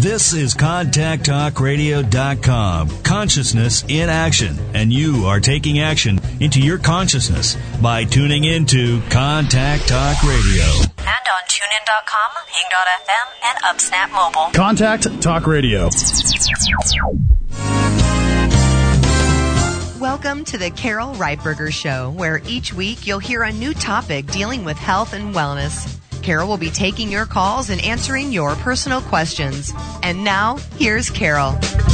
This is ContactTalkRadio.com. Consciousness in action. And you are taking action into your consciousness by tuning into Contact Talk Radio. And on TuneIn.com, Hing.fm, and UpSnap Mobile. Contact Talk Radio. Welcome to the Carol Reitberger Show, where each week you'll hear a new topic dealing with health and wellness. Carol will be taking your calls and answering your personal questions. And now, here's Carol.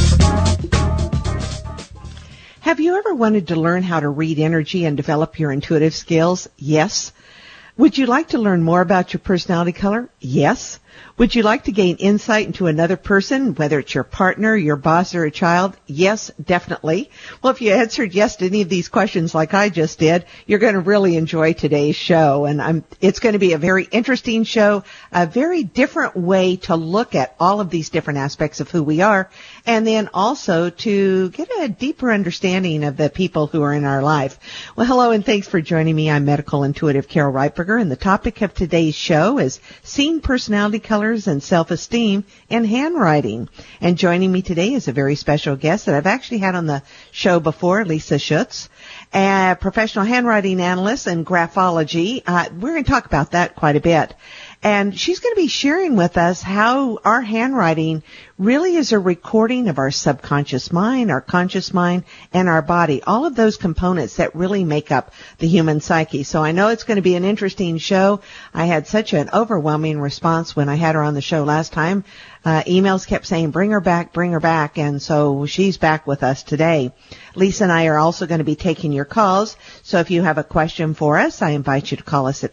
Have you ever wanted to learn how to read energy and develop your intuitive skills? Yes. Would you like to learn more about your personality color? Yes. Would you like to gain insight into another person, whether it's your partner, your boss, or a child? Yes, definitely. Well, if you answered yes to any of these questions like I just did, you're going to really enjoy today's show. And it's going to be a very interesting show, a very different way to look at all of these different aspects of who we are, and then also to get a deeper understanding of the people who are in our life. Well, hello, and thanks for joining me. I'm medical intuitive Carol Reitberger, and the topic of today's show is seeing personality colors and self-esteem in handwriting. And joining me today is a very special guest that I've actually had on the show before, Lisa Schutz, a professional handwriting analyst and graphology. We're going to talk about that quite a bit. And she's going to be sharing with us how our handwriting really is a recording of our subconscious mind, our conscious mind, and our body, all of those components that really make up the human psyche. So I know it's going to be an interesting show. I had such an overwhelming response when I had her on the show last time. Emails kept saying, bring her back, and so she's back with us today. Lisa and I are also going to be taking your calls, so if you have a question for us, I invite you to call us at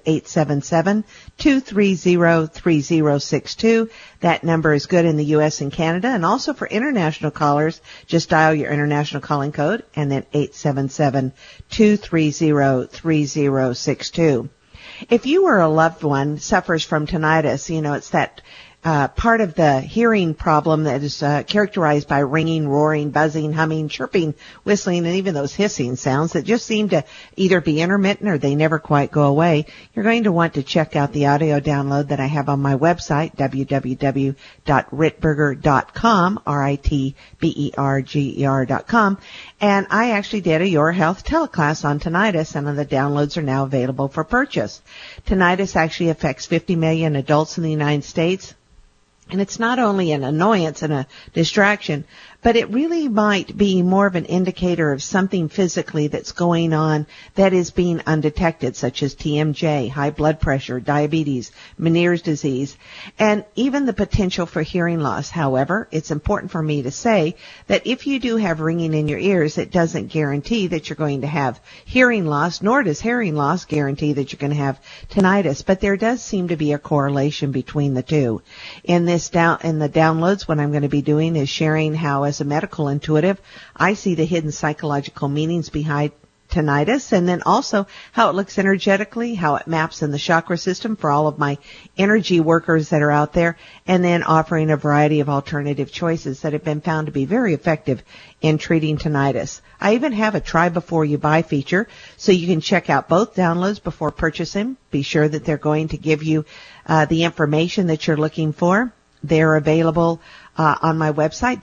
877-230-3062. That number is good in the U.S. and Canada, and also for international callers, just dial your international calling code, and then 877-230-3062. If you or a loved one suffers from tinnitus, it's that part of the hearing problem that is characterized by ringing, roaring, buzzing, humming, chirping, whistling, and even those hissing sounds that just seem to either be intermittent or they never quite go away. You're going to want to check out the audio download that I have on my website, www.ritberger.com, RITBERGER.com. And I actually did a Your Health teleclass on tinnitus, and the downloads are now available for purchase. Tinnitus actually affects 50 million adults in the United States. And it's not only an annoyance and a distraction, but it really might be more of an indicator of something physically that's going on that is being undetected, such as TMJ, high blood pressure, diabetes, Meniere's disease, and even the potential for hearing loss. However, it's important for me to say that if you do have ringing in your ears, it doesn't guarantee that you're going to have hearing loss, nor does hearing loss guarantee that you're going to have tinnitus, but there does seem to be a correlation between the two. In the downloads, what I'm going to be doing is sharing how, as a medical intuitive, I see the hidden psychological meanings behind tinnitus, and then also how it looks energetically, how it maps in the chakra system for all of my energy workers that are out there, and then offering a variety of alternative choices that have been found to be very effective in treating tinnitus. I even have a try before you buy feature, so you can check out both downloads before purchasing. Be sure that they're going to give you the information that you're looking for. They're available on my website,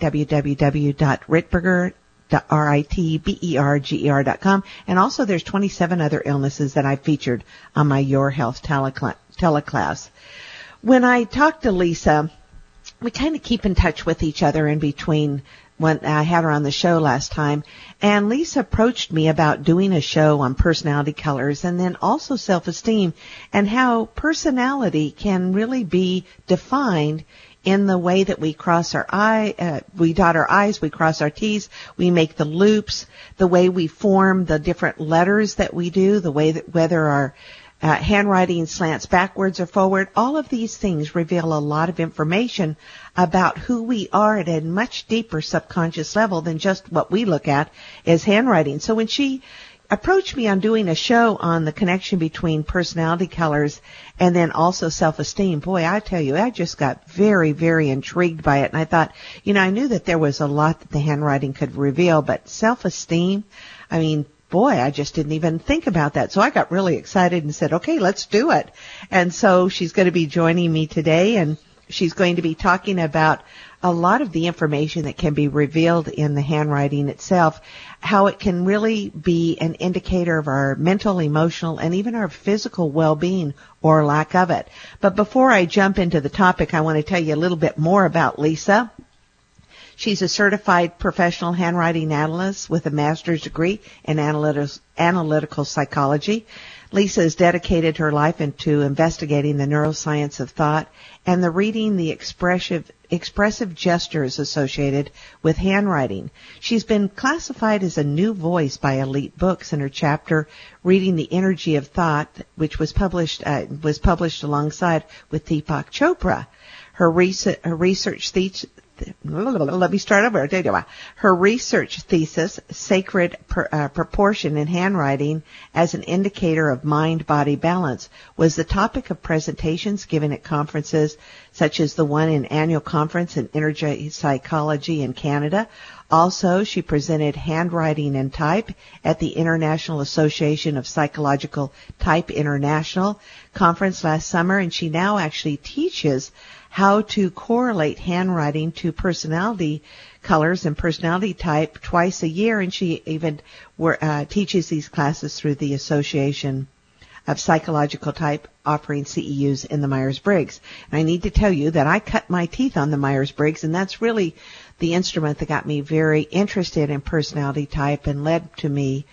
www.ritberger.com, and also there's 27 other illnesses that I featured on my Your Health teleclass. When I talk to Lisa, we kind of keep in touch with each other in between when I had her on the show last time, and Lisa approached me about doing a show on personality colors and then also self-esteem, and how personality can really be defined in the way that we cross our we dot our I's, we cross our T's, we make the loops, the way we form the different letters that we do, the way that whether our handwriting slants backwards or forward. All of these things reveal a lot of information about who we are at a much deeper subconscious level than just what we look at as handwriting. So when she approached me on doing a show on the connection between personality colors and then also self-esteem, boy, I tell you, I just got very, very intrigued by it. And I thought, I knew that there was a lot that the handwriting could reveal, but self-esteem, boy, I just didn't even think about that. So I got really excited and said, okay, let's do it. And so she's going to be joining me today, and She's going to be talking about a lot of the information that can be revealed in the handwriting itself, how it can really be an indicator of our mental, emotional, and even our physical well-being or lack of it. But before I jump into the topic, I want to tell you a little bit more about Lisa. She's a certified professional handwriting analyst with a master's degree in analytical psychology. Lisa has dedicated her life into investigating the neuroscience of thought and the expressive gestures associated with handwriting. She's been classified as a new voice by Elite Books in her chapter Reading the Energy of Thought, which was published alongside with Deepak Chopra. Her research thesis, Sacred Proportion in Handwriting as an Indicator of Mind-Body Balance, was the topic of presentations given at conferences such as the one in Annual Conference in Energy Psychology in Canada. Also, she presented Handwriting and Type at the International Association of Psychological Type International conference last summer, and she now actually teaches how to correlate handwriting to personality colors and personality type twice a year, and she even teaches these classes through the Association of Psychological Type offering CEUs in the Myers-Briggs. And I need to tell you that I cut my teeth on the Myers-Briggs, and that's really the instrument that got me very interested in personality type and led to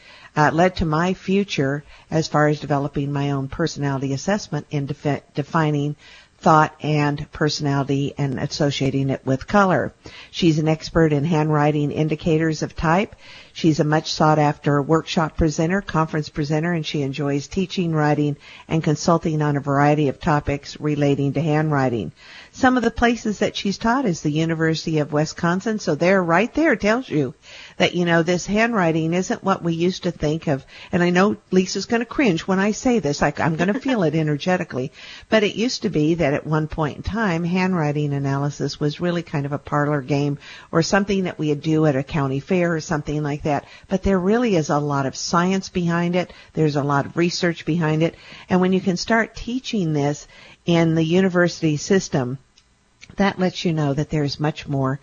my future as far as developing my own personality assessment in defining thought and personality and associating it with color. She's an expert in handwriting indicators of type. She's a much sought after workshop presenter, conference presenter, and she enjoys teaching, writing, and consulting on a variety of topics relating to handwriting. Some of the places that she's taught is the University of Wisconsin, so right there tells you that, this handwriting isn't what we used to think of. And I know Lisa's going to cringe when I say this. I'm going to feel it energetically. But it used to be that at one point in time, handwriting analysis was really kind of a parlor game or something that we would do at a county fair or something like that. But there really is a lot of science behind it. There's a lot of research behind it. And when you can start teaching this in the university system, that lets you know that there's much more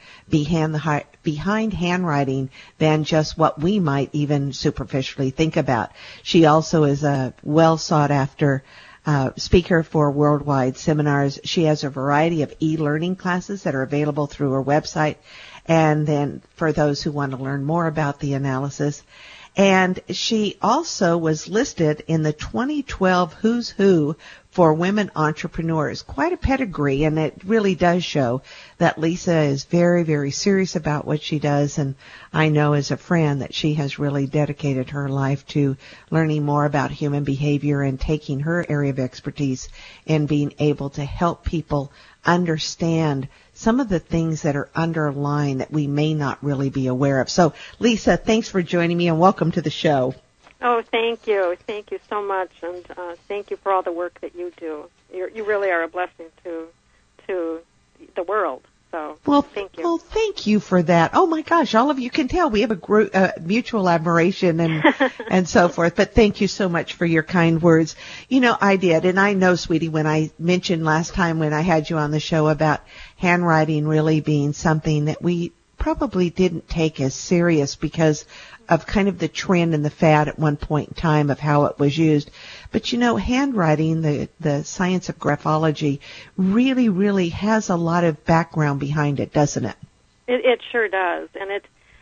behind handwriting than just what we might even superficially think about. She also is a well sought after speaker for worldwide seminars. She has a variety of e-learning classes that are available through her website. And then for those who want to learn more about the analysis. And she also was listed in the 2012 Who's Who for Women Entrepreneurs. Quite a pedigree, and it really does show that Lisa is very, very serious about what she does. And I know as a friend that she has really dedicated her life to learning more about human behavior and taking her area of expertise in being able to help people understand some of the things that are underlying that we may not really be aware of. So, Lisa, thanks for joining me and welcome to the show. Oh, thank you. Thank you so much, and thank you for all the work that you do. You really are a blessing to the world. So, thank you. Well, thank you for that. Oh my gosh, all of you can tell we have a mutual admiration and so forth. But thank you so much for your kind words. I did, and I know, sweetie, when I mentioned last time when I had you on the show about handwriting really being something that we probably didn't take as serious because of kind of the trend and the fad at one point in time of how it was used. But handwriting, the science of graphology, really, really has a lot of background behind it, doesn't it? It sure does. And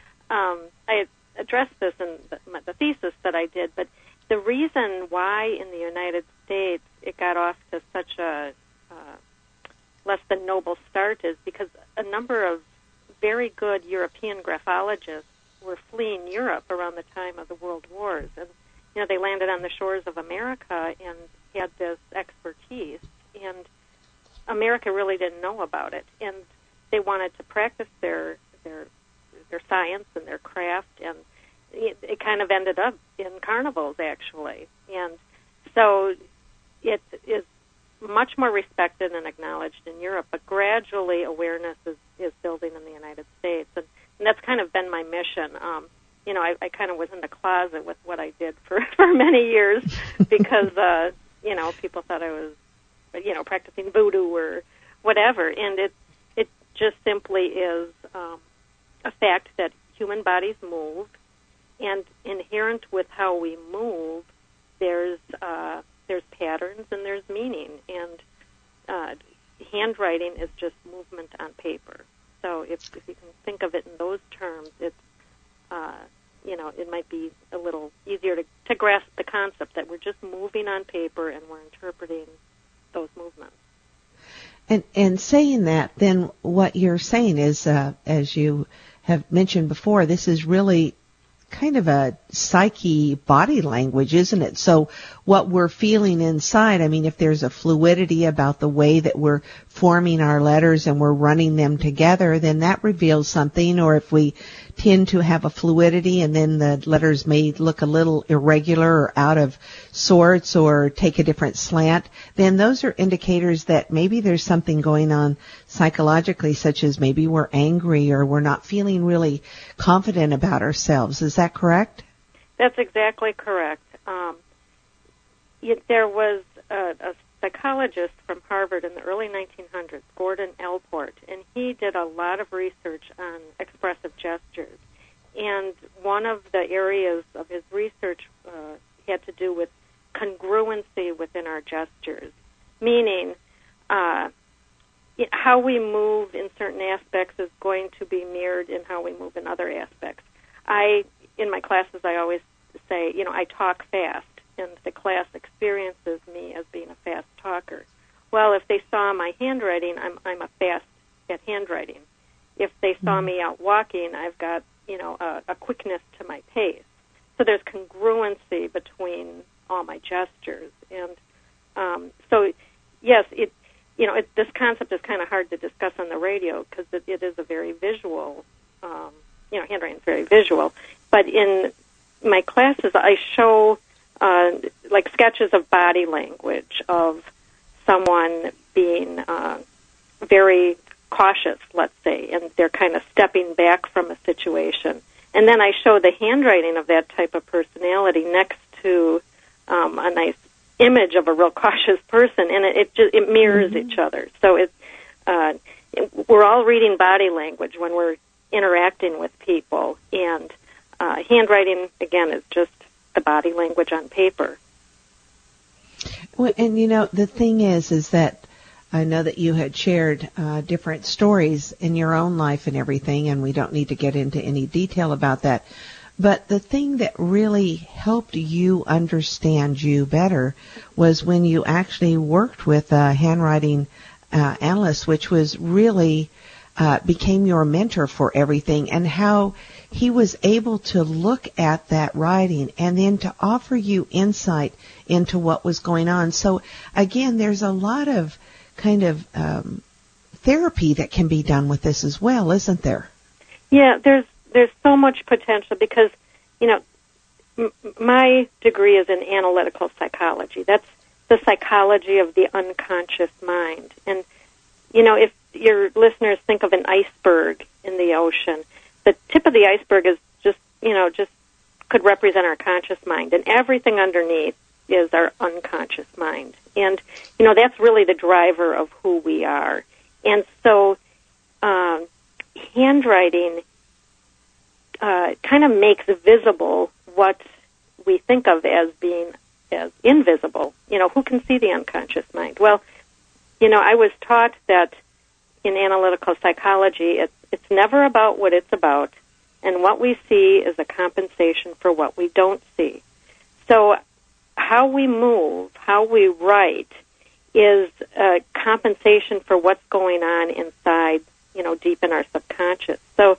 I addressed this in the thesis that I did, but the reason why in the United States it got off to such a less than noble start is because a number of very good European graphologists were fleeing Europe around the time of the World Wars. And, they landed on the shores of America and had this expertise. And America really didn't know about it. And they wanted to practice their science and their craft. And it kind of ended up in carnivals, actually. And so it is much more respected and acknowledged in Europe, but gradually awareness is building in the United States. And that's kind of been my mission. I kind of was in the closet with what I did for many years because, people thought I was, practicing voodoo or whatever. And it just simply is a fact that human bodies move, and inherent with how we move, there's patterns and there's meaning, and handwriting is just movement on paper. So if you can think of it in those terms, it's it might be a little easier to grasp the concept that we're just moving on paper and we're interpreting those movements. And saying that, then what you're saying is, as you have mentioned before, this is really kind of a psyche body language, isn't it? So what we're feeling inside, I mean, if there's a fluidity about the way that we're forming our letters and we're running them together, then that reveals something. Or if we tend to have a fluidity and then the letters may look a little irregular or out of sorts or take a different slant, then those are indicators that maybe there's something going on psychologically, such as maybe we're angry or we're not feeling really confident about ourselves. Is that correct? That's exactly correct. There was a psychologist from Harvard in the early 1900s, Gordon Allport, and he did a lot of research on expressive gestures. And one of the areas of his research had to do with congruency within our gestures, meaning how we move in certain aspects is going to be mirrored in how we move in other aspects. In my classes, I always say, I talk fast, and the class experiences me as being a fast talker. Well, if they saw my handwriting, I'm a fast at handwriting. If they saw me out walking, I've got, a quickness to my pace. So there's congruency between all my gestures. And so, yes, this concept is kind of hard to discuss on the radio because it is a very visual, handwriting is very visual. But in my classes, I show like sketches of body language of someone being very cautious, let's say, and they're kind of stepping back from a situation. And then I show the handwriting of that type of personality next to a nice image of a real cautious person, and it mirrors each other. So we're all reading body language when we're interacting with people, and handwriting, again, is just the body language on paper. Well, and the thing is that I know that you had shared different stories in your own life and everything, and we don't need to get into any detail about that. But the thing that really helped you understand you better was when you actually worked with a handwriting analyst, which was really became your mentor for everything, and how he was able to look at that writing and then to offer you insight into what was going on. So, again, there's a lot of kind of therapy that can be done with this as well, isn't there? Yeah, there's so much potential because, my degree is in analytical psychology. That's the psychology of the unconscious mind. And, if your listeners think of an iceberg in the ocean, the tip of the iceberg is just could represent our conscious mind, and everything underneath is our unconscious mind. And, that's really the driver of who we are. And so handwriting kind of makes visible what we think of as being as invisible. Who can see the unconscious mind? Well, I was taught that in analytical psychology, it's never about what it's about, and what we see is a compensation for what we don't see. So how we move, how we write, is a compensation for what's going on inside, deep in our subconscious. So,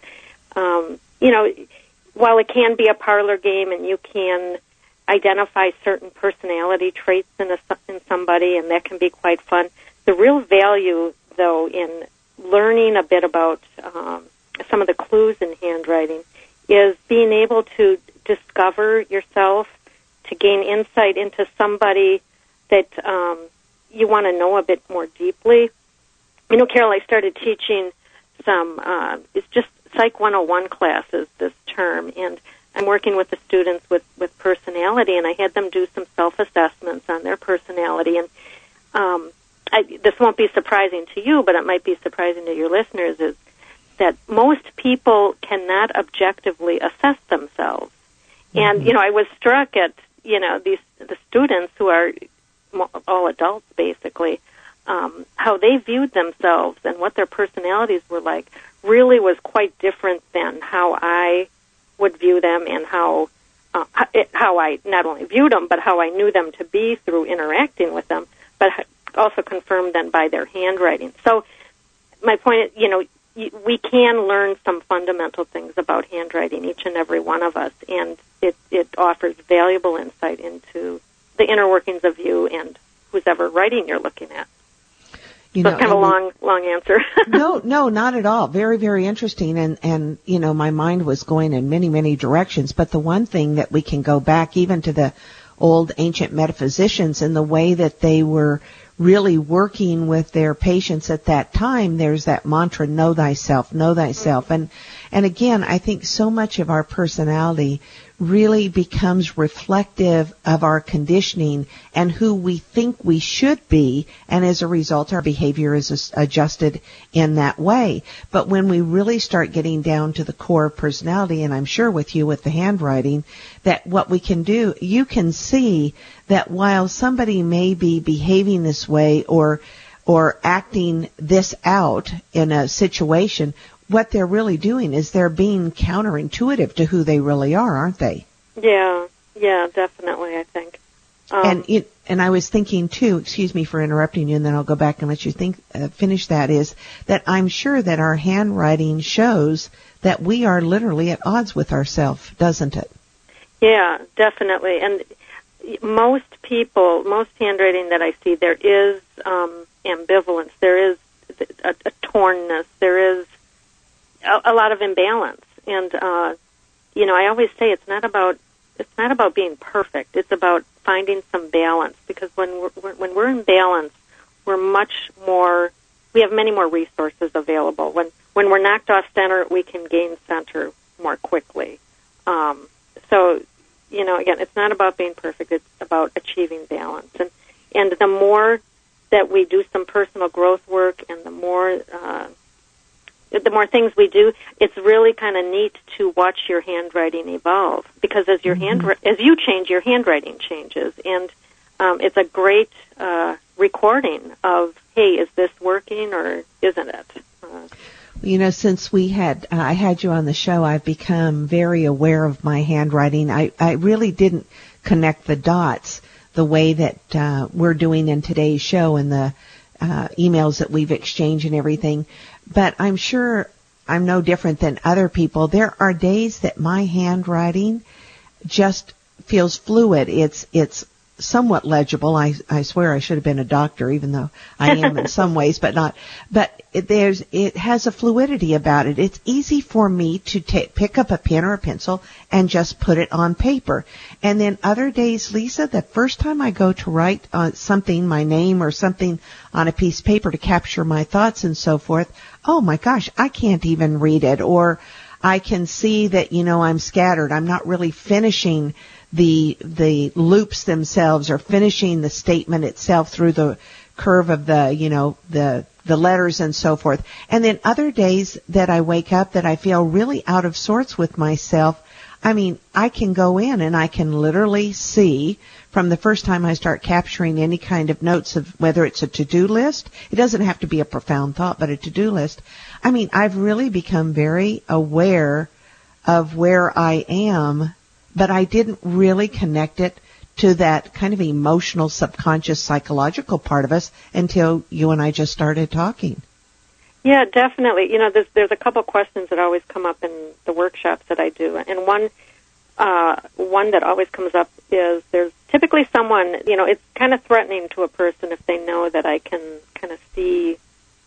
while it can be a parlor game and you can identify certain personality traits in somebody, and that can be quite fun, the real value, though, in learning a bit about some of the clues in handwriting is being able to discover yourself, to gain insight into somebody that you want to know a bit more deeply. Carol, I started teaching some, it's just Psych 101 classes this term, and I'm working with the students with personality, and I had them do some self-assessments on their personality. And the this won't be surprising to you, but it might be surprising to your listeners, is that most people cannot objectively assess themselves. And, I was struck at, the students who are all adults, basically, how they viewed themselves and what their personalities were like really was quite different than how I would view them and how I not only viewed them, but how I knew them to be through interacting with them, but also confirmed then by their handwriting. So my point is, we can learn some fundamental things about handwriting, each and every one of us, and it offers valuable insight into the inner workings of you and who's ever writing you're looking at. So it's kind of a long answer. No, not at all. Very, very interesting. And, my mind was going in many, many directions. But the one thing that we can go back even to the old ancient metaphysicians and the way that they were really working with their patients at that time, there's that mantra, know thyself, know thyself. And again, I think so much of our personality really becomes reflective of our conditioning and who we think we should be, and as a result our behavior is adjusted in that way. But when we really start getting down to the core of personality, and I'm sure with you with the handwriting, that what we can do, you can see that while somebody may be behaving this way or acting this out in a situation, what they're really doing is they're being counterintuitive to who they really are, aren't they? Yeah, definitely, I think. And I was thinking too, excuse me for interrupting you, and then I'll go back and let you finish that, is that I'm sure that our handwriting shows that we are literally at odds with ourselves, doesn't it? Yeah, definitely. And most handwriting that I see, there is ambivalence, there is a tornness, there is a lot of imbalance, and I always say it's not about being perfect. It's about finding some balance, because when we're in balance, we have many more resources available. When we're knocked off center, we can gain center more quickly. So again, it's not about being perfect. It's about achieving balance, and the more that we do some personal growth work, and the more things we do, it's really kind of neat to watch your handwriting evolve, because as you change, your handwriting changes, and it's a great recording of, hey, is this working or isn't it? Since I had you on the show, I've become very aware of my handwriting. I really didn't connect the dots the way that we're doing in today's show and the emails that we've exchanged and everything. But I'm sure I'm no different than other people. There are days that my handwriting just feels fluid. It's somewhat legible. I swear I should have been a doctor, even though I am in some ways, but not. But it has a fluidity about it. It's easy for me to pick up a pen or a pencil and just put it on paper. And then other days, Lisa, the first time I go to write something, my name or something on a piece of paper to capture my thoughts and so forth, oh my gosh, I can't even read it. Or I can see that, I'm scattered. I'm not really finishing the loops themselves or finishing the statement itself through the curve of the letters and so forth. And then other days that I wake up that I feel really out of sorts with myself, I can go in and I can literally see from the first time I start capturing any kind of notes of whether it's a to-do list. It doesn't have to be a profound thought, but a to-do list. I've really become very aware of where I am, but I didn't really connect it to that kind of emotional, subconscious, psychological part of us until you and I just started talking. Yeah, definitely. There's a couple questions that always come up in the workshops that I do, and one that always comes up is there's typically someone, it's kind of threatening to a person if they know that I can kind of see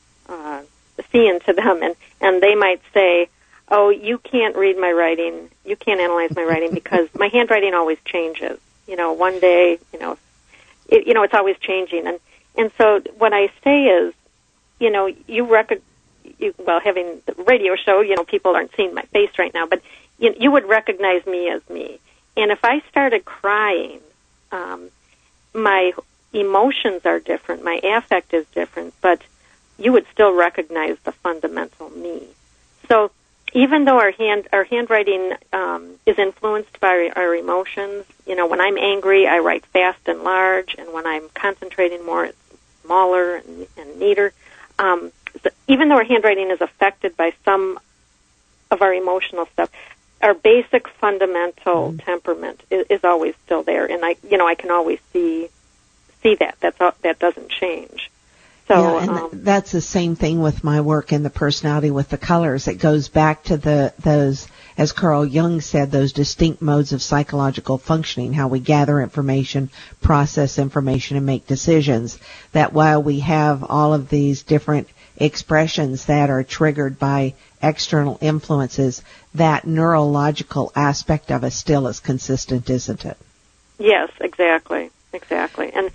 into them, and they might say, oh, you can't read my writing, you can't analyze my writing because my handwriting always changes. One day, it's always changing. And so what I say is, having the radio show, people aren't seeing my face right now, but you would recognize me as me. And if I started crying, my emotions are different, my affect is different, but you would still recognize the fundamental me. So even though our handwriting is influenced by our emotions, when I'm angry, I write fast and large, and when I'm concentrating more, it's smaller and neater. Even though our handwriting is affected by some of our emotional stuff, our basic fundamental temperament is always still there, and I can always see that. That doesn't change. So, and that's the same thing with my work in the personality with the colors. It goes back to those, as Carl Jung said, those distinct modes of psychological functioning, how we gather information, process information, and make decisions. That while we have all of these different expressions that are triggered by external influences, that neurological aspect of us still is consistent, isn't it? Yes, exactly. And,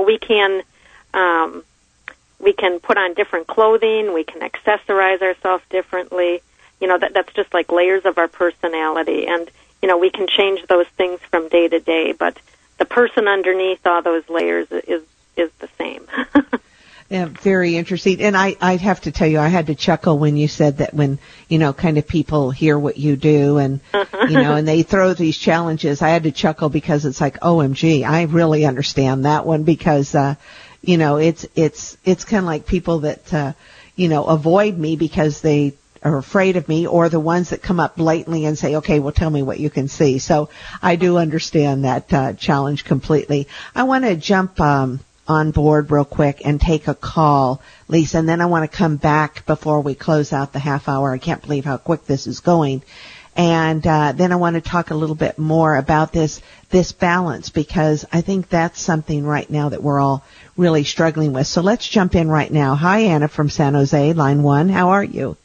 we can put on different clothing, we can accessorize ourselves differently. That's just like layers of our personality. And, we can change those things from day to day, but the person underneath all those layers is the same. Yeah, very interesting. And I'd have to tell you, I had to chuckle when you said that when, kind of people hear what you do and, and they throw these challenges. I had to chuckle because it's like, OMG, I really understand that one because, it's kind of like people that, avoid me because they are afraid of me, or the ones that come up blatantly and say, okay, well, tell me what you can see. So I do understand that challenge completely. I want to jump on board real quick and take a call, Lisa, and then I want to come back before we close out the half hour. I can't believe how quick this is going. And then I want to talk a little bit more about this balance, because I think that's something right now that we're all really struggling with. So let's jump in right now. Hi, Anna from San Jose, line 1. How are you?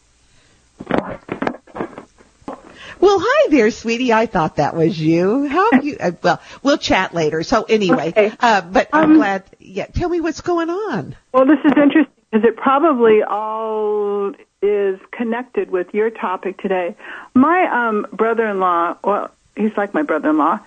Well, hi there, sweetie. I thought that was you. How are you? Well, we'll chat later. So anyway, okay. But I'm glad. Yeah, tell me what's going on. Well, this is interesting because it probably all is connected with your topic today. My brother-in-law, well, he's like my brother-in-law.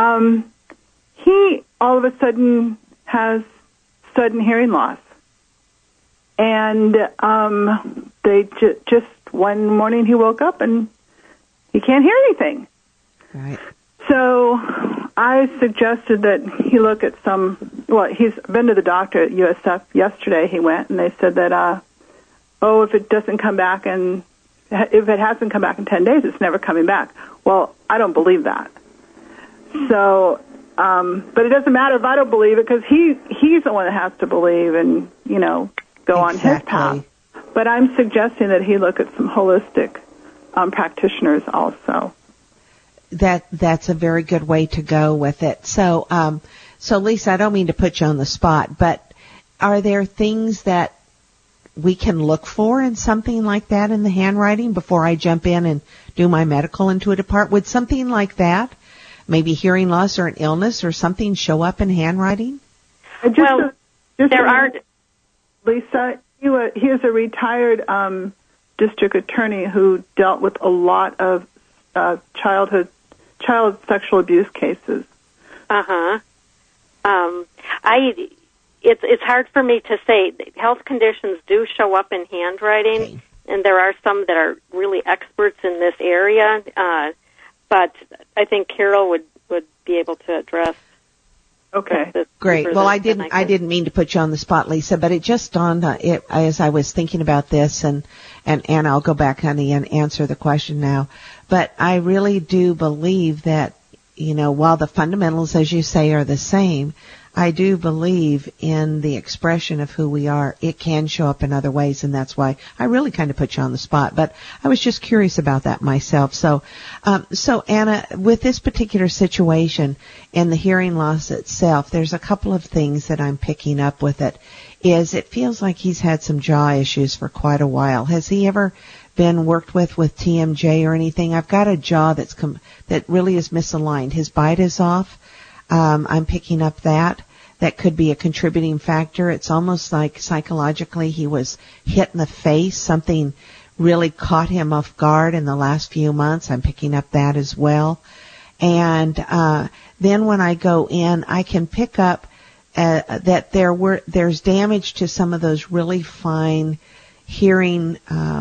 He all of a sudden has sudden hearing loss, and they just one morning he woke up and he can't hear anything. Right. So I suggested that he look at he's been to the doctor at USF yesterday. He went, and they said that, if it doesn't come back and if it hasn't come back in 10 days, it's never coming back. Well, I don't believe that. So, but it doesn't matter if I don't believe it, because he's the one that has to believe and, go on his path. But I'm suggesting that he look at some holistic practitioners also. That's a very good way to go with it. So Lisa, I don't mean to put you on the spot, but are there things that we can look for in something like that in the handwriting before I jump in and do my medical intuitive part? Would something like that, maybe hearing loss or an illness or something, show up in handwriting? There aren't. Lisa, he is a retired district attorney who dealt with a lot of child sexual abuse cases. It's hard for me to say. Health conditions do show up in handwriting, okay, and there are some that are really experts in this area. But I think Carol would be able to address. Okay, great. Well, I didn't mean to put you on the spot, Lisa, but it just dawned on it as I was thinking about this, and Anna, I'll go back, honey, and answer the question now. But I really do believe that, while the fundamentals, as you say, are the same, I do believe in the expression of who we are. It can show up in other ways, and that's why I really kind of put you on the spot. But I was just curious about that myself. So Anna, with this particular situation and the hearing loss itself, there's a couple of things that I'm picking up with it. It feels like he's had some jaw issues for quite a while. Has he ever been worked with TMJ or anything? I've got a jaw that really is misaligned. His bite is off. I'm picking up that could be a contributing factor. It's almost like psychologically he was hit in the face. Something really caught him off guard in the last few months. I'm picking up that as well. And then when I go in, I can pick up that there's damage to some of those really fine hearing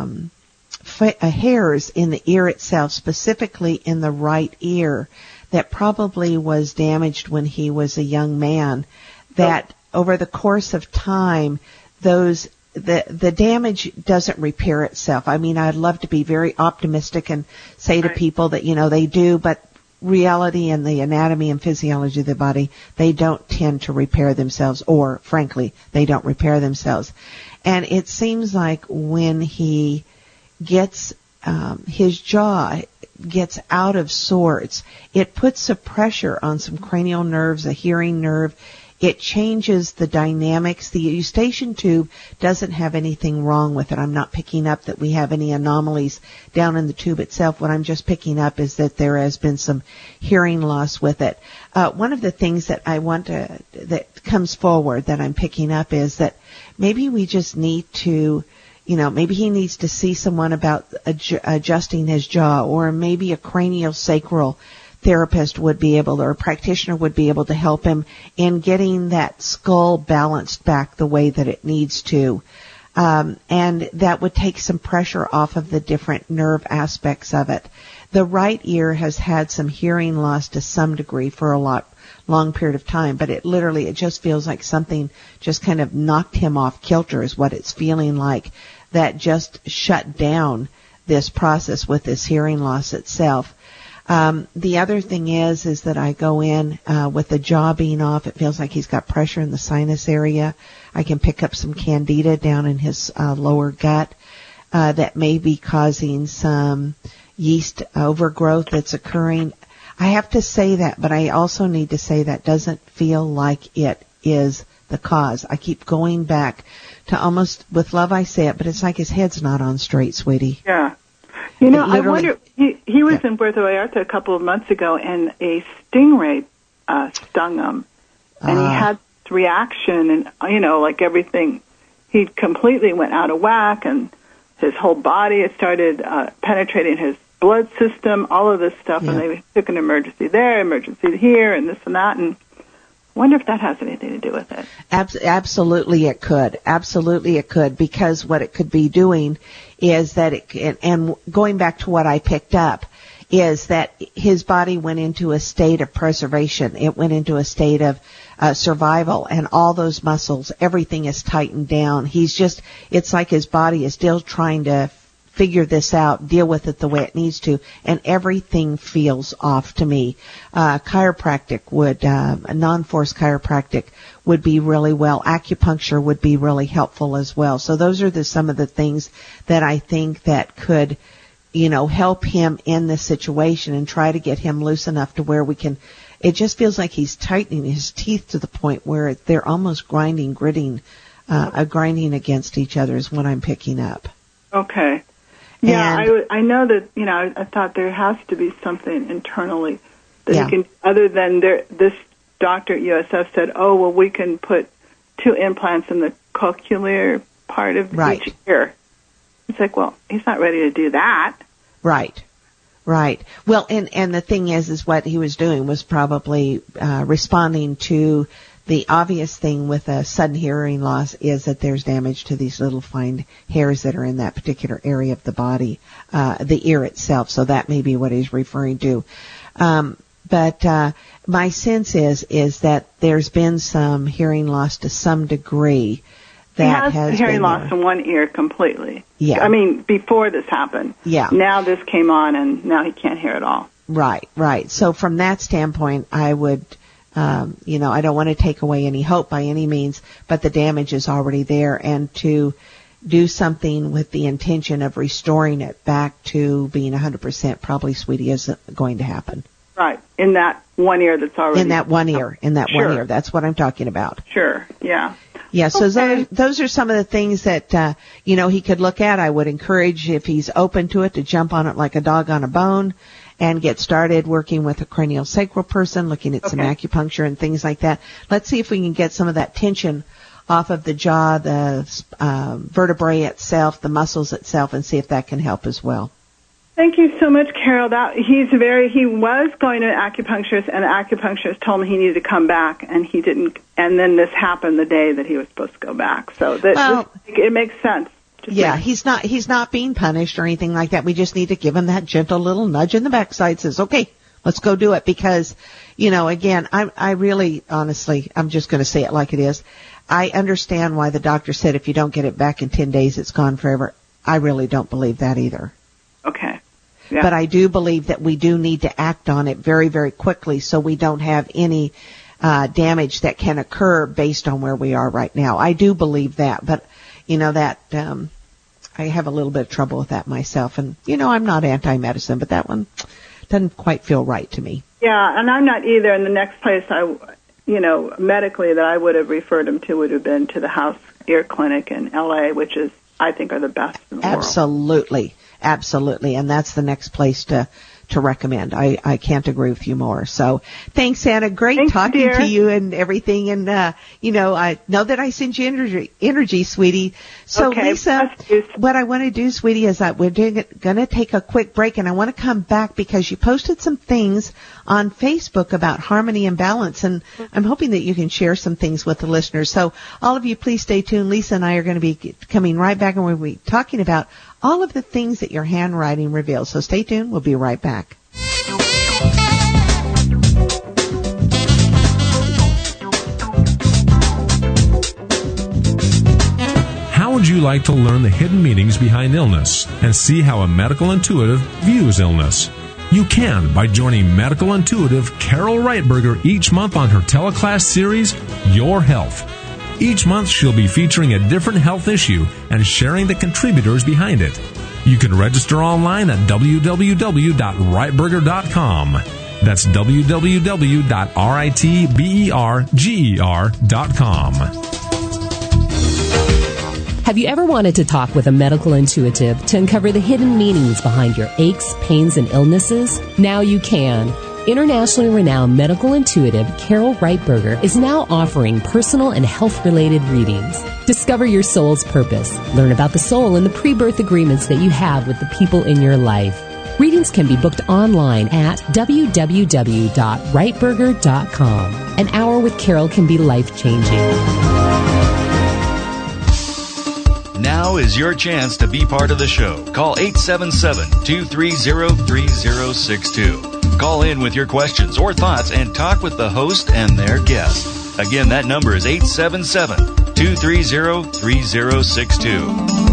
hairs in the ear itself, specifically in the right ear, that probably was damaged when he was a young man, that over the course of time, the damage doesn't repair itself. I mean, I'd love to be very optimistic and say to people that, they do, but reality and the anatomy and physiology of the body, they don't tend to repair themselves, or frankly, they don't repair themselves. And it seems like when he gets, his jaw gets out of sorts, it puts a pressure on some cranial nerves, a hearing nerve. It changes the dynamics. The eustachian tube doesn't have anything wrong with it. I'm not picking up that we have any anomalies down in the tube itself. What I'm just picking up is that there has been some hearing loss with it. One of the things that that comes forward that I'm picking up is that maybe we just need to, maybe he needs to see someone about adjusting his jaw, or maybe a craniosacral therapist would be able, or a practitioner would be able to help him in getting that skull balanced back the way that it needs to. And that would take some pressure off of the different nerve aspects of it. The right ear has had some hearing loss to some degree for a long period of time, but it just feels like something just kind of knocked him off kilter is what it's feeling like, that just shut down this process with this hearing loss itself. The other thing is that I go in with the jaw being off. It feels like he's got pressure in the sinus area. I can pick up some candida down in his lower gut that may be causing some yeast overgrowth that's occurring. I have to say that, but I also need to say that doesn't feel like it is the cause. I keep going back to almost, with love I say it, but it's like his head's not on straight, sweetie. Yeah. I wonder, he was in Puerto Vallarta a couple of months ago, and a stingray stung him, and he had this reaction, and, like everything, he completely went out of whack, and his whole body, it started penetrating his blood system, all of this stuff, and they took an emergency there, emergency here, and this and that, and I wonder if that has anything to do with it. Absolutely it could. Absolutely it could, because what it could be doing is that and going back to what I picked up, is that his body went into a state of preservation. It went into a state of survival, and all those muscles, everything is tightened down. It's like his body is still trying to figure this out, deal with it the way it needs to, and everything feels off to me. Chiropractic a non-force chiropractic would be really well. Acupuncture would be really helpful as well. So those are some of the things that I think that could, help him in this situation and try to get him loose enough to where we can. It just feels like he's tightening his teeth to the point where they're almost gritting against each other is what I'm picking up. Okay. Yeah, I know that, I thought there has to be something internally that he can, other than this doctor at USF said, we can put 2 implants in the cochlear part of each ear. It's like, he's not ready to do that. Right. Well, and the thing is what he was doing was probably responding to the obvious thing with a sudden hearing loss is that there's damage to these little fine hairs that are in that particular area of the body, the ear itself. So that may be what he's referring to. But my sense is that there's been some hearing loss to some degree. That has hearing loss in one ear completely. Yeah. I mean, before this happened. Yeah. Now this came on, and now he can't hear at all. Right. So from that standpoint, I would, I don't want to take away any hope by any means, but the damage is already there, and to do something with the intention of restoring it back to being 100% probably, sweetie, isn't going to happen. Right. In that one ear that's already. In that one ear. One ear. That's what I'm talking about. Sure. Yeah. Yeah, so those are some of the things that, he could look at. I would encourage, if he's open to it, to jump on it like a dog on a bone and get started working with a craniosacral person, looking at some acupuncture and things like that. Let's see if we can get some of that tension off of the jaw, the vertebrae itself, the muscles itself, and see if that can help as well. Thank you so much, Carol. He was going to an acupuncturist, and the acupuncturist told him he needed to come back, and he didn't. And then this happened the day that he was supposed to go back. So it makes sense. He's not being punished or anything like that. We just need to give him that gentle little nudge in the backside. Says, okay, let's go do it, because, again, I really, honestly, I'm just going to say it like it is. I understand why the doctor said if you don't get it back in 10 days, it's gone forever. I really don't believe that either. Okay. Yeah. But I do believe that we do need to act on it very, very quickly so we don't have any damage that can occur based on where we are right now. I do believe that, but I have a little bit of trouble with that myself. And, I'm not anti-medicine, but that one doesn't quite feel right to me. Yeah, and I'm not either. And the next place medically that I would have referred him to would have been to the House Ear Clinic in L.A., which is, I think, are the best in the world. Absolutely. And that's the next place to recommend. I can't agree with you more. So thanks, Anna. Great talking to you and everything. And, I know that I send you energy, sweetie. So okay, Lisa, what I want to do, sweetie, is that we're going to take a quick break, and I want to come back because you posted some things on Facebook about harmony and balance, and I'm hoping that you can share some things with the listeners. So all of you, please stay tuned. Lisa and I are going to be coming right back, and we'll be talking about all of the things that your handwriting reveals. So stay tuned. We'll be right back. How would you like to learn the hidden meanings behind illness and see how a medical intuitive views illness? You can by joining medical intuitive Carol Reitberger each month on her teleclass series, Your Health. Each month, she'll be featuring a different health issue and sharing the contributors behind it. You can register online at www.reitberger.com. That's www.ritberger.com. Have you ever wanted to talk with a medical intuitive to uncover the hidden meanings behind your aches, pains, and illnesses? Now you can. Internationally renowned medical intuitive Carol Reitberger is now offering personal and health-related readings. Discover your soul's purpose. Learn about the soul and the pre-birth agreements that you have with the people in your life. Readings can be booked online at www.reitberger.com. An hour with Carol can be life-changing. Now is your chance to be part of the show. Call 877-230-3062. Call in with your questions or thoughts and talk with the host and their guest. Again, that number is 877-230-3062.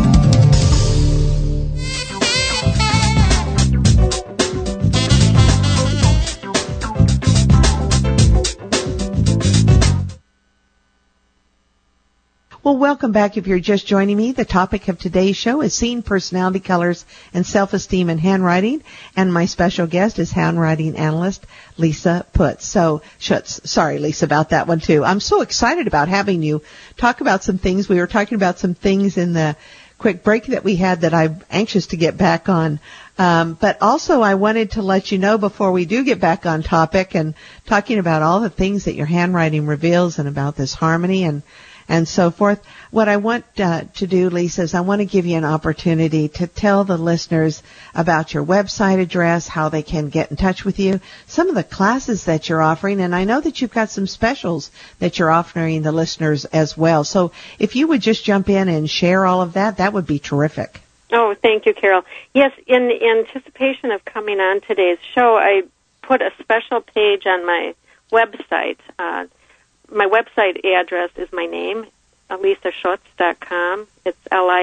Well, welcome back. If you're just joining me, the topic of today's show is Seeing Personality Colors and Self-Esteem in Handwriting, and my special guest is handwriting analyst Lisa Putz. Sorry, Lisa, about that one too. I'm so excited about having you talk about some things. We were talking about some things in the quick break that we had that I'm anxious to get back on. But also I wanted to let you know before we do get back on topic and talking about all the things that your handwriting reveals and about this harmony and so forth. What I want to do, Lisa, is I want to give you an opportunity to tell the listeners about your website address, how they can get in touch with you, some of the classes that you're offering, and I know that you've got some specials that you're offering the listeners as well. So if you would just jump in and share all of that, that would be terrific. Oh, thank you, Carol. Yes, in anticipation of coming on today's show, I put a special page on my website. My website address is my name, LisaSchutz.com. It's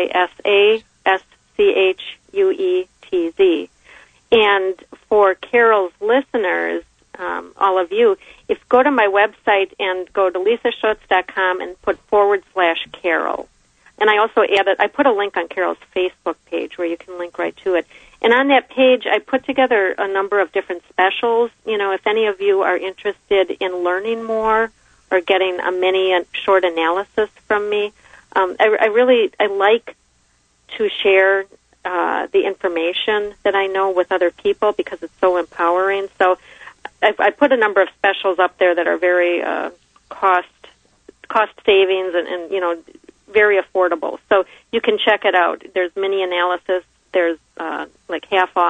LisaSchuetz. And for Carol's listeners, all of you, go to my website and go to LisaSchutz.com and put /Carol. And I also I put a link on Carol's Facebook page where you can link right to it. And on that page, I put together a number of different specials. You know, if any of you are interested in learning more or getting a mini and short analysis from me, I like to share the information that I know with other people because it's so empowering. So I put a number of specials up there that are very cost savings and very affordable. So you can check it out. There's mini analysis. There's like half off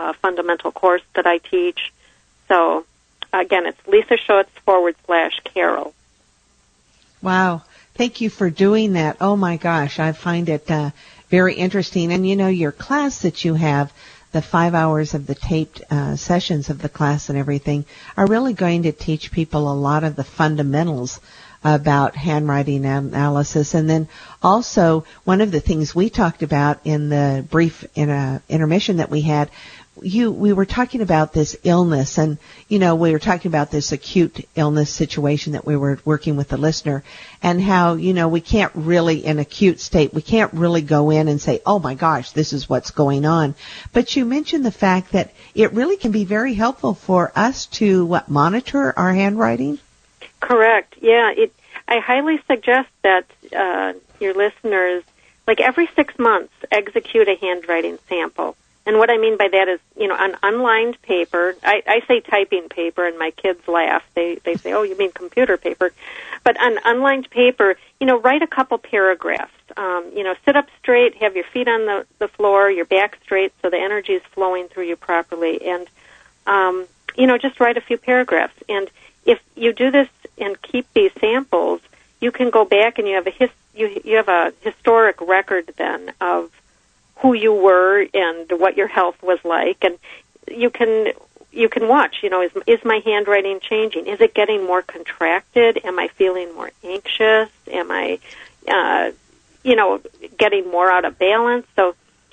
fundamental course that I teach. So, again, it's LisaSchutz/Carol. Wow. Thank you for doing that. Oh, my gosh. I find it very interesting. And, your class that you have, the 5 hours of the taped sessions of the class and everything, are really going to teach people a lot of the fundamentals about handwriting analysis. And then also, one of the things we talked about in the brief intermission that we had, we were talking about this illness, and we were talking about this acute illness situation that we were working with the listener, and how we can't really, in acute state, we can't really go in and say, oh my gosh, this is what's going on. But you mentioned the fact that it really can be very helpful for us to monitor our handwriting. Correct. Yeah, I highly suggest that your listeners, like every 6 months, execute a handwriting sample. And what I mean by that is, on unlined paper, I say typing paper, and my kids laugh. They say, oh, you mean computer paper. But on unlined paper, write a couple paragraphs. Sit up straight, have your feet on the floor, your back straight, so the energy is flowing through you properly. And, just write a few paragraphs. And if you do this and keep these samples, you can go back and you have a historic record then of who you were and what your health was like, and you can watch. Is my handwriting changing? Is it getting more contracted? Am I feeling more anxious? Am I, getting more out of balance? So,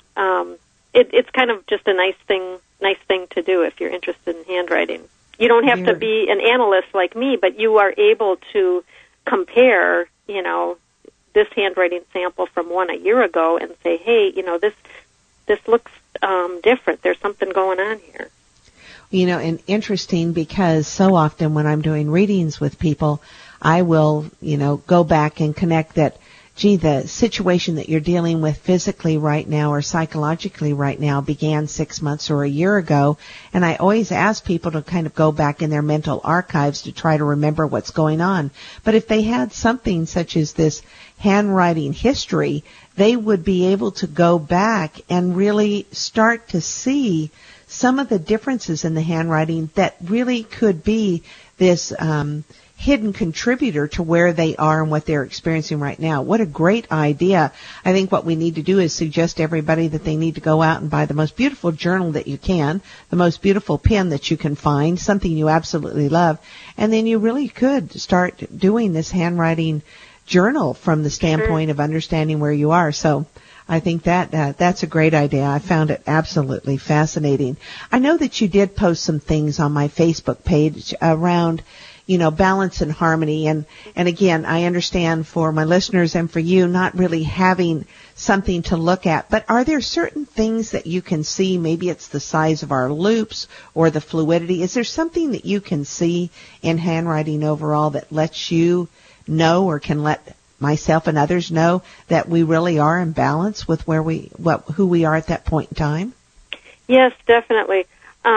it's kind of just a nice thing to do if you're interested in handwriting. You don't have to be an analyst like me, but you are able to compare, this handwriting sample from one a year ago and say, hey, this looks different. There's something going on here. And interesting, because so often when I'm doing readings with people, I will, go back and connect that, gee, the situation that you're dealing with physically right now or psychologically right now began 6 months or a year ago. And I always ask people to kind of go back in their mental archives to try to remember what's going on. But if they had something such as this handwriting history, they would be able to go back and really start to see some of the differences in the handwriting that really could be this hidden contributor to where they are and what they're experiencing right now. What a great idea. I think what we need to do is suggest to everybody that they need to go out and buy the most beautiful journal that you can, the most beautiful pen that you can find, something you absolutely love, and then you really could start doing this handwriting journal from the standpoint of understanding where you are. So I think that's a great idea. I found it absolutely fascinating. I know that you did post some things on my Facebook page around balance and harmony. And again, I understand for my listeners and for you not really having something to look at, but are there certain things that you can see? Maybe it's the size of our loops or the fluidity. Is there something that you can see in handwriting overall that lets you know or can let myself and others know that we really are in balance with who we are at that point in time? Yes, definitely.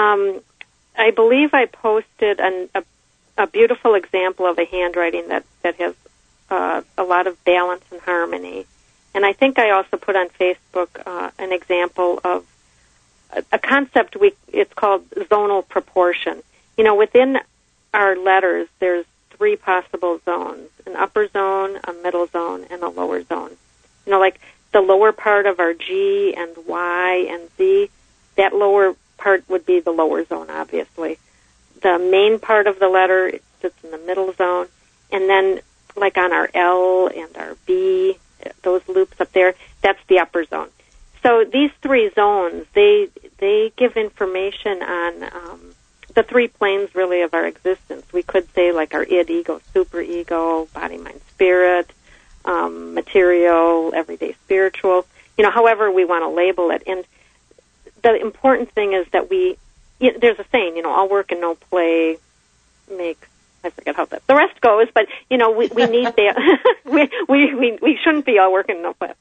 I believe I posted a beautiful example of a handwriting that has a lot of balance and harmony. And I think I also put on Facebook an example of a concept it's called zonal proportion. Within our letters, there's 3 possible zones: an upper zone, a middle zone, and a lower zone. Like the lower part of our G and Y and Z, that lower part would be the lower zone, obviously. The main part of the letter sits in the middle zone, and then like on our L and our B, those loops up there, that's the upper zone. So these 3 zones, they give information on the 3 planes really of our existence. We could say like our id, ego, superego, body, mind, spirit, material, everyday spiritual, however we want to label it. And the important thing is that there's a saying, all work and no play makes, I forget how the rest goes, but, we need that. we shouldn't be all work and no play.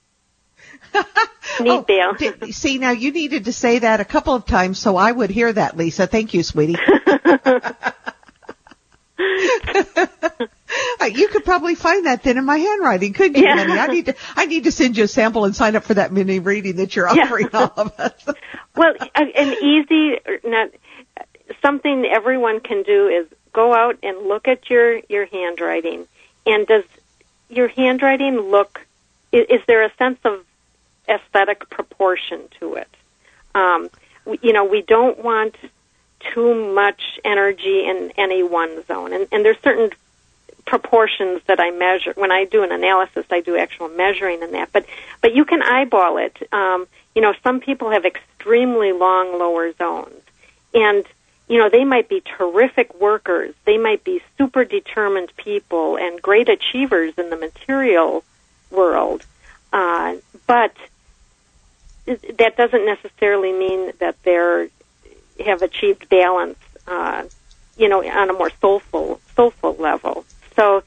See, now you needed to say that a couple of times so I would hear that, Lisa. Thank you, sweetie. You could probably find that then in my handwriting, couldn't you, Minnie? I need to send you a sample and sign up for that mini reading that you're offering all of us. Well, an easy, something everyone can do is go out and look at your handwriting. And does your handwriting look, is there a sense of aesthetic proportion to it? We don't want too much energy in any one zone. And there's certain proportions that I measure. When I do an analysis, I do actual measuring in that. But you can eyeball it. Some people have extremely long lower zones. And, they might be terrific workers. They might be super determined people and great achievers in the material world. But that doesn't necessarily mean that they have achieved balance, on a more soulful level. So,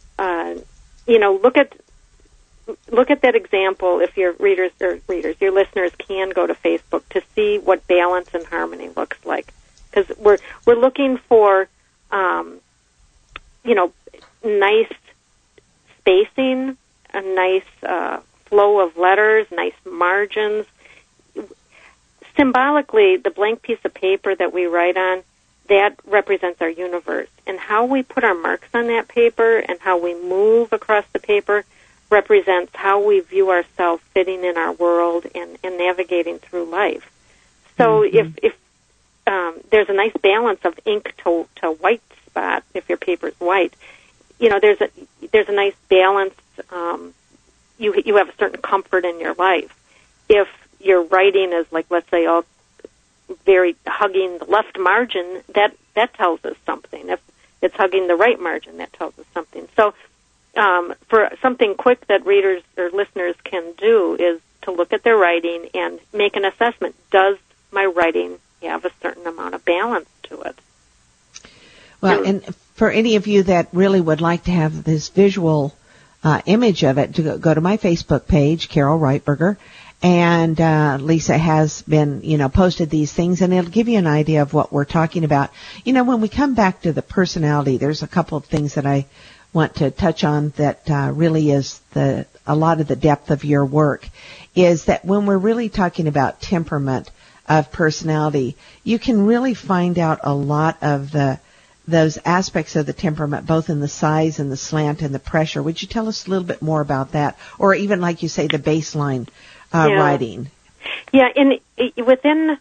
look at that example. If your your listeners can go to Facebook to see what balance and harmony looks like, because we're looking for, nice spacing, a nice flow of letters, nice margins. Symbolically, the blank piece of paper that we write on, that represents our universe. And how we put our marks on that paper and how we move across the paper represents how we view ourselves fitting in our world and navigating through life. So if there's a nice balance of ink to white spot, if your paper's white, there's a nice balance. You have a certain comfort in your life. If your writing is like, let's say, all very hugging the left margin, that tells us something. If it's hugging the right margin, that tells us something. So for something quick that readers or listeners can do is to look at their writing and make an assessment. Does my writing have a certain amount of balance to it? Well, and for any of you that really would like to have this visual image of it, to go to my Facebook page, Carol Reitberger, and Lisa has been, posted these things, and it'll give you an idea of what we're talking about. When we come back to the personality, there's a couple of things that I want to touch on that really is a lot of the depth of your work, is that when we're really talking about temperament of personality, you can really find out a lot of those aspects of the temperament, both in the size and the slant and the pressure. Would you tell us a little bit more about that? Or even, like you say, the baseline writing? Yeah, within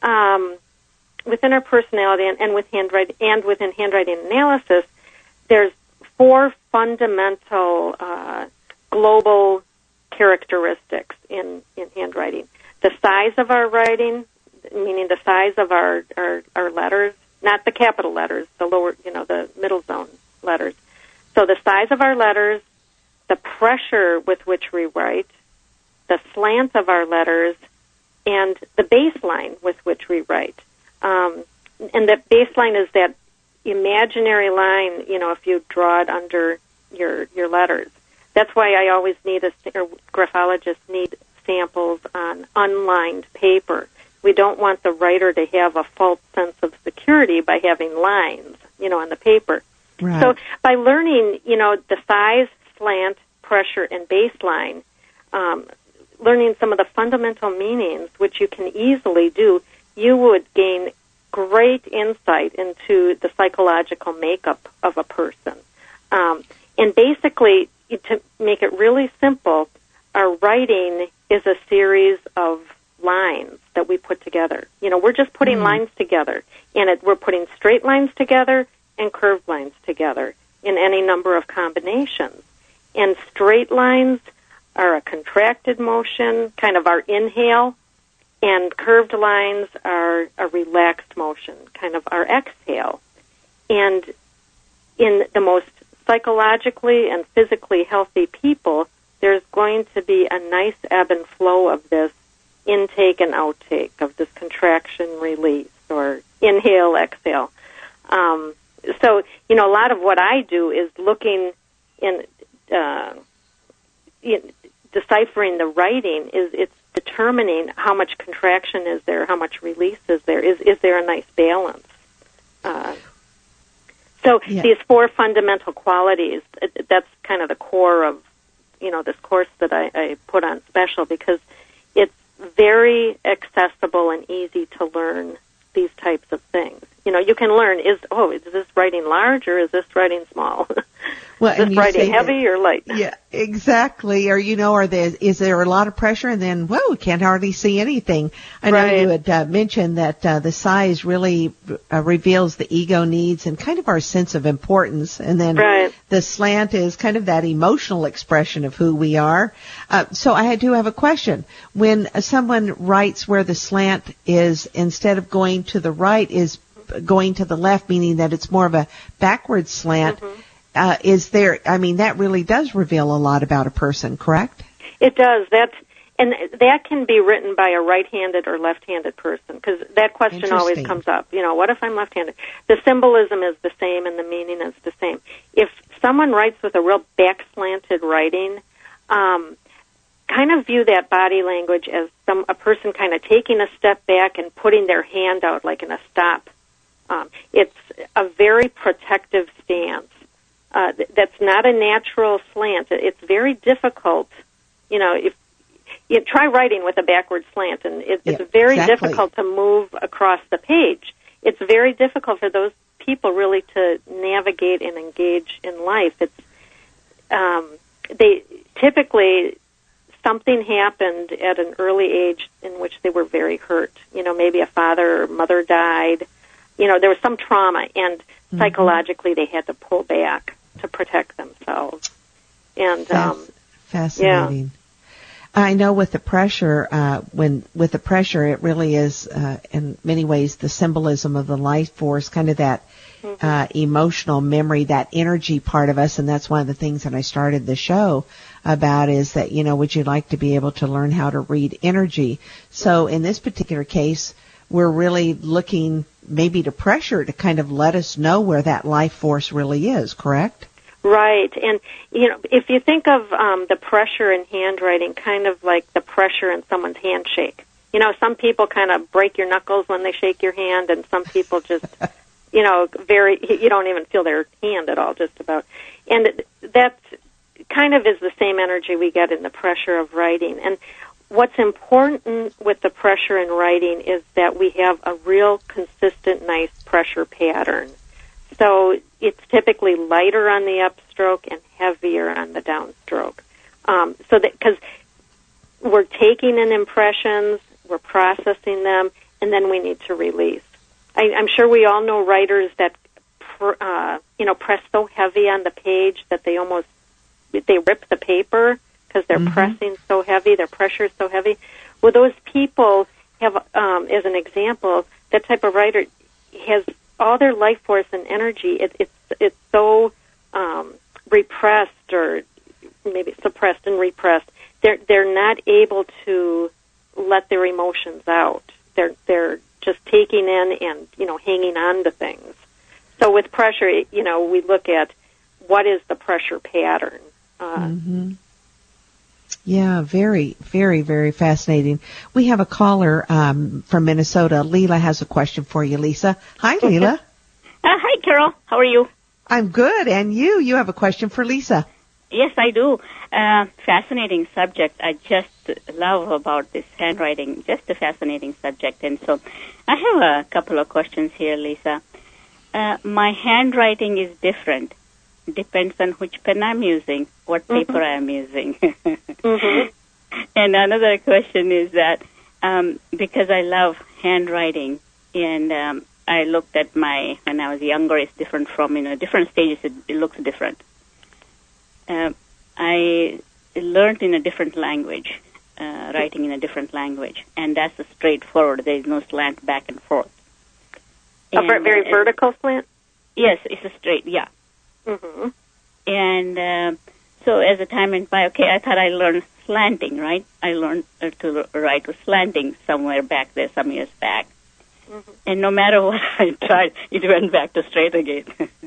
our personality and within handwriting analysis, there's 4 fundamental global characteristics in handwriting. The size of our writing, meaning the size of our letters, not the capital letters, the lower, the middle zone letters. So the size of our letters, the pressure with which we write, the slant of our letters, and the baseline with which we write. And that baseline is that imaginary line, if you draw it under your letters. That's why I always need graphologists need samples on unlined paper. We don't want the writer to have a false sense of security by having lines, on the paper. Right. So by learning, the size, slant, pressure, and baseline, learning some of the fundamental meanings, which you can easily do, you would gain great insight into the psychological makeup of a person. And basically, to make it really simple, our writing is a series of lines that we put together. We're just putting lines together, and we're putting straight lines together and curved lines together in any number of combinations. And straight lines are a contracted motion, kind of our inhale, and curved lines are a relaxed motion, kind of our exhale. And in the most psychologically and physically healthy people, there's going to be a nice ebb and flow of this intake and outtake, of this contraction release, or inhale, exhale. So, a lot of what I do is looking in deciphering the writing. It's determining how much contraction is there, how much release is there. Is there a nice balance? So these 4 fundamental qualities, that's kind of the core of, this course that I put on special, because it's very accessible and easy to learn these types of things. You can learn, is this writing large or is this writing small? Well, is this writing heavy or light? Yeah, exactly. Or, is there a lot of pressure, and then, whoa, can't hardly see anything. I know you had mentioned that the size really reveals the ego needs and kind of our sense of importance. And then the slant is kind of that emotional expression of who we are. So I do have a question. When someone writes where the slant is, instead of going to the right, is going to the left, meaning that it's more of a backward slant, that really does reveal a lot about a person, correct? It does. That can be written by a right-handed or left-handed person, because that question always comes up. What if I'm left-handed? The symbolism is the same and the meaning is the same. If someone writes with a real back-slanted writing, kind of view that body language as a person kind of taking a step back and putting their hand out like in a stop. It's a very protective stance. That's not a natural slant. It's very difficult. If you try writing with a backward slant, and it's very difficult to move across the page. It's very difficult for those people really to navigate and engage in life. They typically, something happened at an early age in which they were very hurt. Maybe a father or mother died. There was some trauma, and psychologically they had to pull back to protect themselves. And fascinating. Yeah. I know with the pressure, it really is in many ways the symbolism of the life force, kind of that emotional memory, that energy part of us, and that's one of the things that I started the show about, is that, would you like to be able to learn how to read energy? So in this particular case, we're really looking maybe to pressure to kind of let us know where that life force really is, correct? Right. And, if you think of the pressure in handwriting kind of like the pressure in someone's handshake. Some people kind of break your knuckles when they shake your hand, and some people just, you don't even feel their hand at all, just about. And that kind of is the same energy we get in the pressure of writing. And what's important with the pressure in writing is that we have a real consistent, nice pressure pattern. So it's typically lighter on the upstroke and heavier on the downstroke. Because we're taking in impressions, we're processing them, and then we need to release. I'm sure we all know writers that, press so heavy on the page that they rip the paper because they're pressing so heavy, their pressure is so heavy. Well, those people have, as an example, that type of writer has all their life force and energy. It's so repressed, or maybe suppressed and repressed. They're not able to let their emotions out. They're just taking in and hanging on to things. So with pressure, we look at what is the pressure pattern. Yeah, very, very, very fascinating. We have a caller from Minnesota. Leela has a question for you, Lisa. Hi, Leela. Hi, Carol. How are you? I'm good. And you? You have a question for Lisa. Yes, I do. Fascinating subject. I just love about this handwriting. Just a fascinating subject. And so I have a couple of questions here, Lisa. My handwriting is different. Depends on which pen I'm using, what paper I'm using. And another question is that because I love handwriting, and I looked at when I was younger, it's different from, different stages, it looks different. I learned in a different language, writing in a different language, and that's a straightforward. There is no slant back and forth. A very vertical slant? Yes, it's a straight, yeah. And so as the time went by, I thought I learned slanting, right? I learned to write with slanting somewhere back there, some years back. And no matter what I tried, it went back to straight again.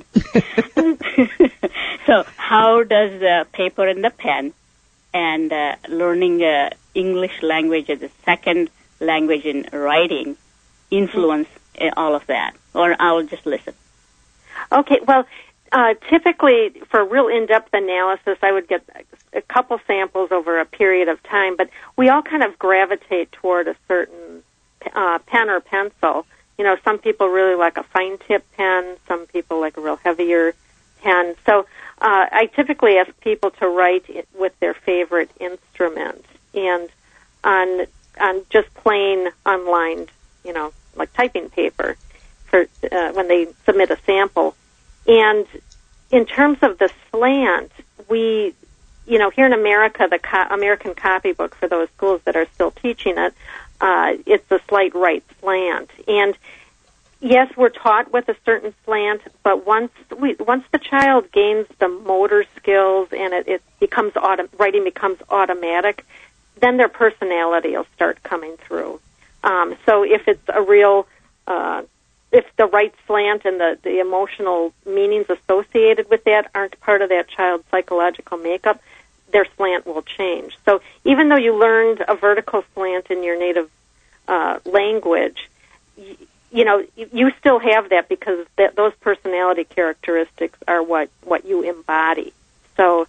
So how does the paper and the pen and learning English language as a second language in writing influence all of that? Or I'll just listen. Okay, well, Typically, for real in-depth analysis, I would get a couple samples over a period of time, but we all kind of gravitate toward a certain pen or pencil. You know, some people really like a fine-tip pen, some people like a real heavier pen. So I typically ask people to write with their favorite instrument and on just plain unlined, you know, like typing paper for when they submit a sample. And in terms of the slant, we, you know, here in America, the American copybook for those schools that are still teaching it, it's the slight right slant. And yes, we're taught with a certain slant, but once the child gains the motor skills and it becomes writing becomes automatic, then their personality will start coming through. So if it's a real if the right slant and the emotional meanings associated with that aren't part of that child's psychological makeup, their slant will change. So even though you learned a vertical slant in your native language, you know, you still have that because those personality characteristics are what you embody. So,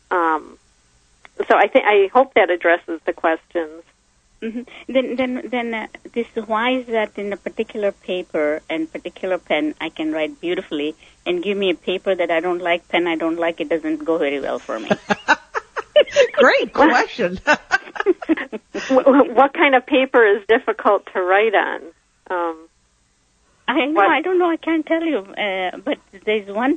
I hope that addresses the questions. Mm-hmm. Then this why is that in a particular paper and particular pen I can write beautifully, and give me a paper that I don't like, pen I don't like, it doesn't go very well for me. Great question. What kind of paper is difficult to write on? I don't know. I can't tell you. But there's one.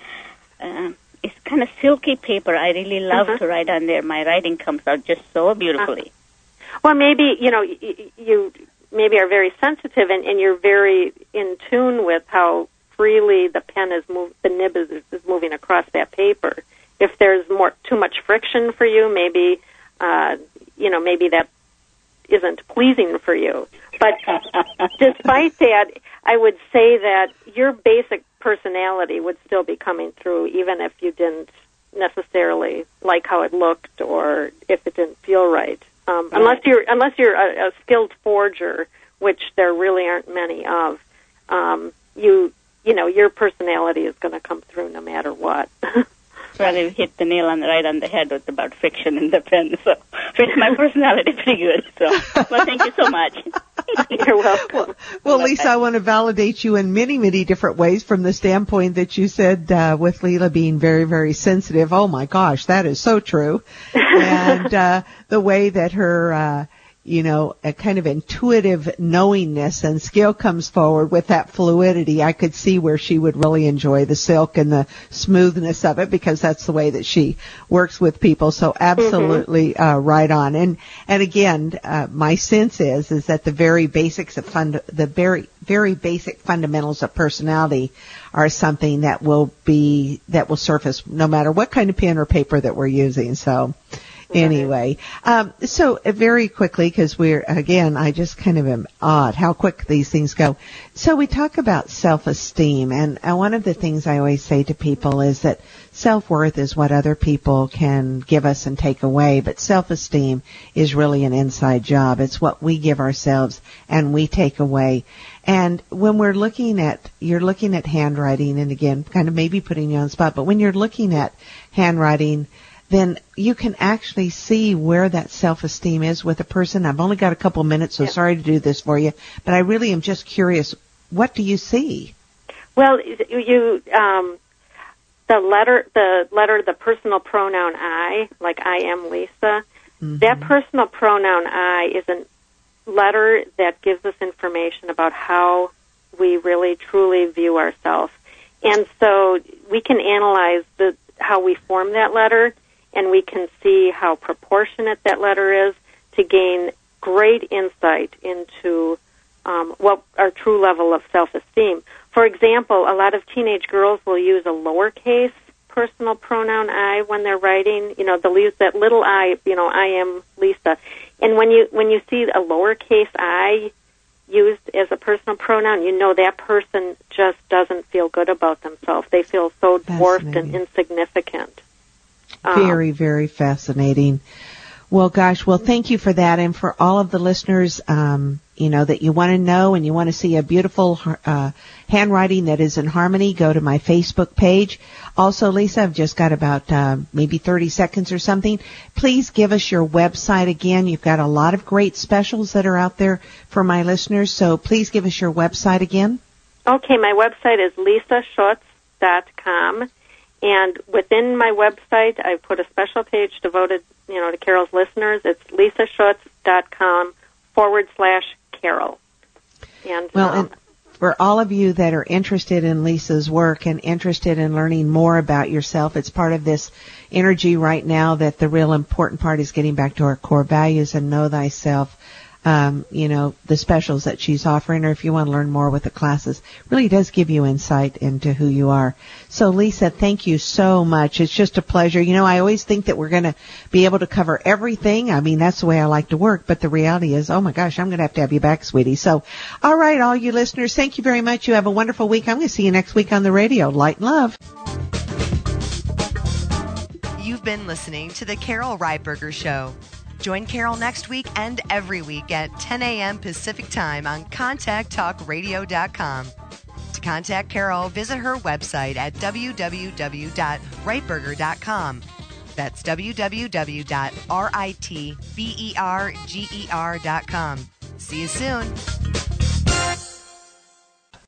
It's kind of silky paper. I really love to write on there. My writing comes out just so beautifully. Well, maybe, you know, you maybe are very sensitive and you're very in tune with how freely the pen is the nib is moving across that paper. If there's too much friction for you, maybe, you know, maybe that isn't pleasing for you. But despite that, I would say that your basic personality would still be coming through, even if you didn't necessarily like how it looked or if it didn't feel right. Unless you're a skilled forger, which there really aren't many of, you know, your personality is going to come through no matter what. Well, you hit the nail on the head with about friction in the pen, so fits my personality pretty good. So, well, thank you so much. You're welcome. Well, Lisa, I want to validate you in many, many different ways from the standpoint that you said with Leela being very, very sensitive. Oh, my gosh, that is so true. And the way that her, you know, a kind of intuitive knowingness and skill comes forward with that fluidity, I could see where she would really enjoy the silk and the smoothness of it because that's the way that she works with people. So absolutely right on. And again, my sense is that the very basics of the very basic fundamentals of personality are something that will surface no matter what kind of pen or paper that we're using. So. Anyway, so very quickly, because I just kind of am odd how quick these things go. So we talk about self-esteem, and one of the things I always say to people is that self-worth is what other people can give us and take away, but self-esteem is really an inside job. It's what we give ourselves and we take away. And when you're looking at handwriting, and again, kind of maybe putting you on the spot, but when you're looking at handwriting, then you can actually see where that self-esteem is with a person. I've only got a couple minutes, so sorry to do this for you, but I really am just curious. What do you see? Well, the personal pronoun I, like I am Lisa, that personal pronoun I is a letter that gives us information about how we really truly view ourselves. And so we can analyze how we form that letter, and we can see how proportionate that letter is to gain great insight into what our true level of self-esteem. For example, a lot of teenage girls will use a lowercase personal pronoun I when they're writing. You know, they'll use that little I, you know, I am Lisa. And when you see a lowercase I used as a personal pronoun, you know that person just doesn't feel good about themselves. They feel so dwarfed and insignificant. Very, very fascinating. Well, gosh, thank you for that. And for all of the listeners, that you want to know and you want to see a beautiful handwriting that is in harmony, go to my Facebook page. Also, Lisa, I've just got about maybe 30 seconds or something. Please give us your website again. You've got a lot of great specials that are out there for my listeners, so please give us your website again. Okay, my website is lisashutz.com. And within my website, I put a special page devoted, to Carol's listeners. It's lisashutz.com/Carol. And for all of you that are interested in Lisa's work and interested in learning more about yourself, it's part of this energy right now that the real important part is getting back to our core values and know thyself. The specials that she's offering, or if you want to learn more with the classes, really does give you insight into who you are. So, Lisa, thank you so much. It's just a pleasure. I always think that we're going to be able to cover everything. I mean, that's the way I like to work, but the reality is, oh my gosh, I'm going to have you back, sweetie. So, all right, all you listeners, thank you very much. You have a wonderful week. I'm going to see you next week on the radio. Light and love. You've been listening to The Carol Reitberger Show. Join Carol next week and every week at 10 a.m. Pacific Time on ContactTalkRadio.com. To contact Carol, visit her website at www.reitberger.com. That's www.ritberger.com. See you soon.